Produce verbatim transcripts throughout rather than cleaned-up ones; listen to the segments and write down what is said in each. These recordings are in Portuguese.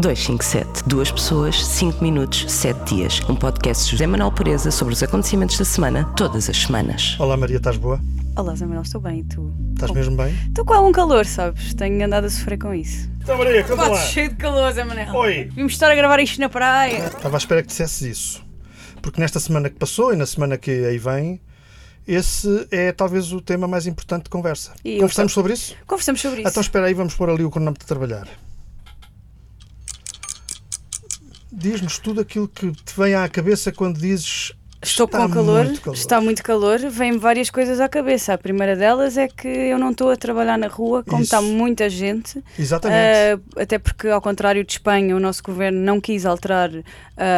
dois cinco sete. Duas pessoas, cinco minutos, sete dias. Um podcast de José Manuel Pureza sobre os acontecimentos da semana, todas as semanas. Olá Maria, estás boa? Olá Zé Manuel, estou bem, e tu? Estás mesmo bem? Estou com algum calor, sabes? Tenho andado a sofrer com isso. Então Maria, conta lá. Cheio de calor, Zé Manuel. Oi. Vimos estar a gravar isto na praia. Estava à espera que dissesses isso. Porque nesta semana que passou e na semana que aí vem, esse é talvez o tema mais importante de conversa. E Conversamos eu... sobre isso? Conversamos sobre isso. Então espera aí, vamos pôr ali o cronómetro de trabalhar. Diz-nos tudo aquilo que te vem à cabeça quando dizes... Estou está com calor, muito calor, está muito calor, vêm várias coisas à cabeça. A primeira delas é que eu não estou a trabalhar na rua, como Isso. está muita gente. Exatamente. Uh, até porque, ao contrário de Espanha, o nosso governo não quis alterar uh,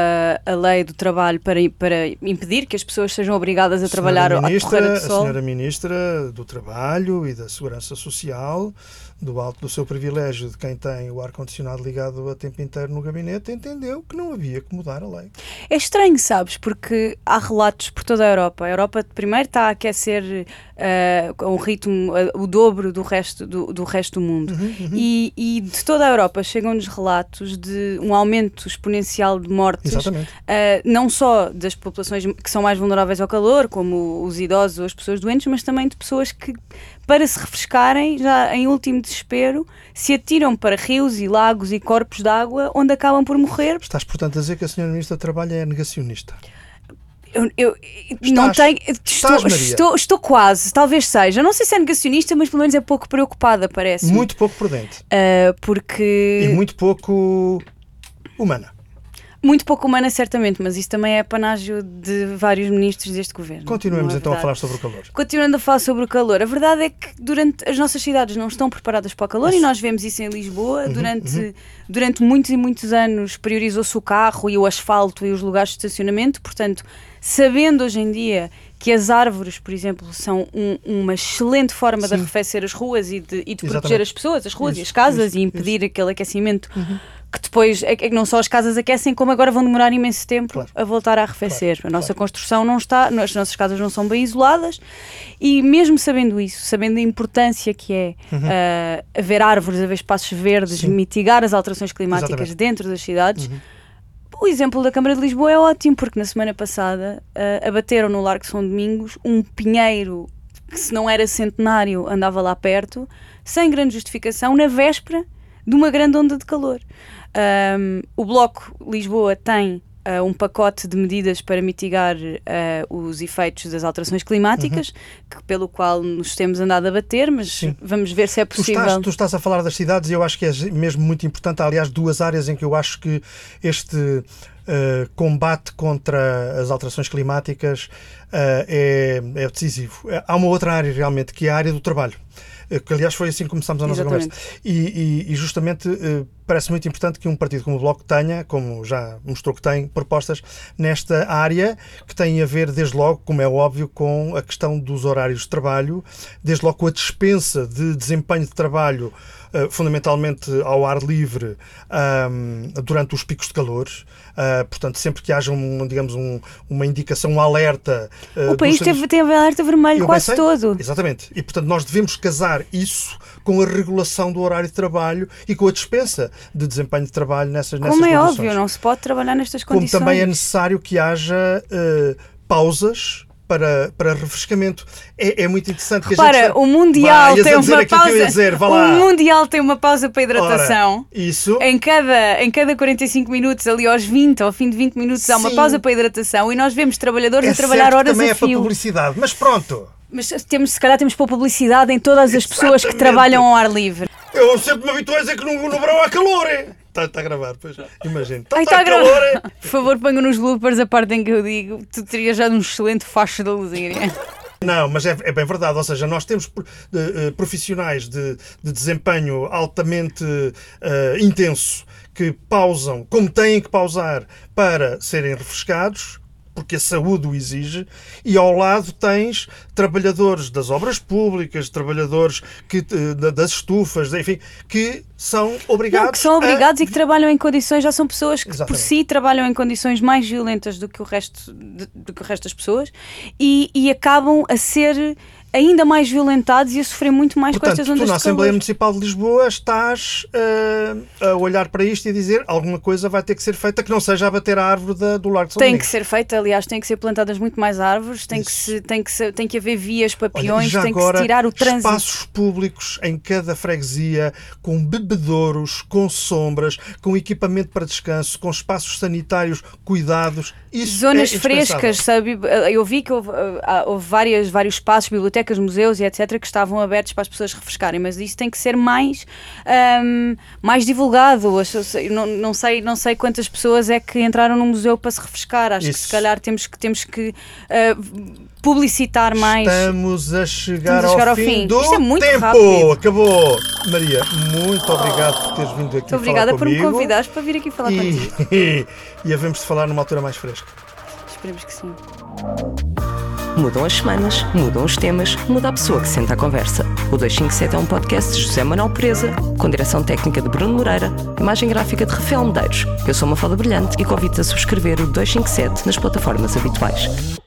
a lei do trabalho para, para impedir que as pessoas sejam obrigadas a trabalhar à torreira do sol. A senhora Ministra do Trabalho e da Segurança Social, do alto do seu privilégio de quem tem o ar-condicionado ligado a tempo inteiro no gabinete, entendeu que não havia que mudar a lei. É estranho, sabes, porque há relatos por toda a Europa. A Europa primeiro está a aquecer uh, com um ritmo, uh, o dobro do resto do, do, resto do mundo. Uhum, uhum. E, e de toda a Europa chegam-nos relatos de um aumento exponencial de mortes, uh, não só das populações que são mais vulneráveis ao calor, como os idosos ou as pessoas doentes, mas também de pessoas que, para se refrescarem, já em último desespero, se atiram para rios e lagos e corpos de água onde acabam por morrer. Estás, portanto, a dizer que a senhora Ministra do Trabalho é negacionista? Eu, eu estás, não tenho. Estou, estás, estou, estou quase, talvez seja. Não sei se é negacionista, mas pelo menos é pouco preocupada, parece. Muito pouco prudente. Uh, porque. E muito pouco humana. Muito pouco humana, certamente, mas isso também é apanágio de vários ministros deste governo. Continuemos é então a falar sobre o calor. Continuando a falar sobre o calor. A verdade é que durante as nossas cidades não estão preparadas para o calor isso. E nós vemos isso em Lisboa. Uhum, durante, uhum. durante muitos e muitos anos priorizou-se o carro e o asfalto e os lugares de estacionamento. Portanto, sabendo hoje em dia que as árvores, por exemplo, são um, uma excelente forma Sim. de arrefecer as ruas e de, e de proteger as pessoas, as ruas isso, e as casas isso, e impedir isso. aquele aquecimento uhum. que depois, é que não só as casas aquecem, como agora vão demorar imenso tempo claro. a voltar a arrefecer. Claro. A nossa claro. construção não está, as nossas casas não são bem isoladas e mesmo sabendo isso, sabendo a importância que é uhum. uh, haver árvores, haver espaços verdes, Sim. mitigar as alterações climáticas Exatamente. dentro das cidades, uhum. o exemplo da Câmara de Lisboa é ótimo, porque na semana passada uh, abateram no Largo São Domingos um pinheiro que, se não era centenário, andava lá perto, sem grande justificação, na véspera de uma grande onda de calor. Um, o Bloco Lisboa tem uh, um pacote de medidas para mitigar uh, os efeitos das alterações climáticas, uhum. que, pelo qual nos temos andado a bater, mas Sim. vamos ver se é possível. Tu estás, tu estás a falar das cidades e eu acho que é mesmo muito importante. Há, aliás, duas áreas em que eu acho que este uh, combate contra as alterações climáticas uh, é, é decisivo. Há uma outra área realmente, que é a área do trabalho. Que aliás foi assim que começámos a nossa Exatamente. conversa. E, e, e justamente uh, parece muito importante que um partido como o Bloco tenha, como já mostrou que tem, propostas nesta área, que têm a ver desde logo, como é óbvio, com a questão dos horários de trabalho, desde logo com a dispensa de desempenho de trabalho, uh, fundamentalmente ao ar livre, um, durante os picos de calor. Uh, portanto, sempre que haja um, digamos, um, uma indicação, um alerta... Uh, o país teve, teve alerta vermelho quase pensei, todo. Exatamente. E, portanto, nós devemos casar isso com a regulação do horário de trabalho e com a dispensa de desempenho de trabalho nessas, nessas condições. Como é óbvio, não se pode trabalhar nestas condições. Como também é necessário que haja uh, pausas Para, para refrescamento. É, é muito interessante. Repara, que a gente... o Mundial Vai, tem uma pausa. Dizer, o Mundial tem uma pausa para hidratação. Ora, isso. Em cada, em cada quarenta e cinco minutos, ali aos vinte, ao fim de vinte minutos, Sim. há uma pausa para hidratação e nós vemos trabalhadores é a trabalhar horas também a é fio. Para publicidade, mas pronto. Mas temos, se calhar temos para publicidade em todas as Exatamente. pessoas que trabalham ao ar livre. Eu sempre me habituei a dizer que no, no verão há calor. Está tá a gravar, pois. Imagino. Está tá tá calor. Por favor, ponham nos bloopers a parte em que eu digo tu terias já um excelente facho da luzinha. Não, mas é, é bem verdade, ou seja, nós temos uh, profissionais de, de desempenho altamente uh, intenso que pausam como têm que pausar para serem refrescados, porque a saúde o exige, e ao lado tens trabalhadores das obras públicas, trabalhadores que, das estufas, enfim, que são obrigados Não, que são obrigados a... e que trabalham em condições, já são pessoas que Exatamente. por si trabalham em condições mais violentas do que o resto, do que o resto das pessoas e, e acabam a ser ainda mais violentados e a sofrer muito mais Portanto, com estas ondas tu na de calor. Assembleia Municipal de Lisboa estás uh, a olhar para isto e a dizer alguma coisa vai ter que ser feita que não seja a bater a árvore da, do Largo de São Tem Domingos. que ser feita, aliás, tem que ser plantadas muito mais árvores, tem, que, se, tem, que, se, tem que haver vias para peões, Olha, tem agora, que se tirar o trânsito. Espaços públicos em cada freguesia, com bebedouros, com sombras, com equipamento para descanso, com espaços sanitários cuidados. Isso Zonas é frescas, sabe? Eu vi que houve, houve várias, vários espaços, bibliotecas, museus e etcétera que estavam abertos para as pessoas refrescarem, mas isso tem que ser mais, um, mais divulgado. Não, não, sei, não sei quantas pessoas é que entraram no museu para se refrescar. Acho isso. que se calhar temos que, temos que uh, publicitar mais. Estamos a chegar, Estamos a chegar ao, ao fim, fim. do Isto é muito tempo. rápido. Acabou. Maria, muito obrigado por teres vindo aqui Muito obrigada falar por me comigo. convidares para vir aqui falar e, contigo. E, e havemos de falar numa altura mais fresca. Esperemos que sim. Mudam as semanas, mudam os temas, muda a pessoa que senta à conversa. O duzentos e cinquenta e sete é um podcast de José Manuel Pereza, com direção técnica de Bruno Moreira, imagem gráfica de Rafael Medeiros. Eu sou Mafalda Brilhante e convido-te a subscrever o duzentos e cinquenta e sete nas plataformas habituais.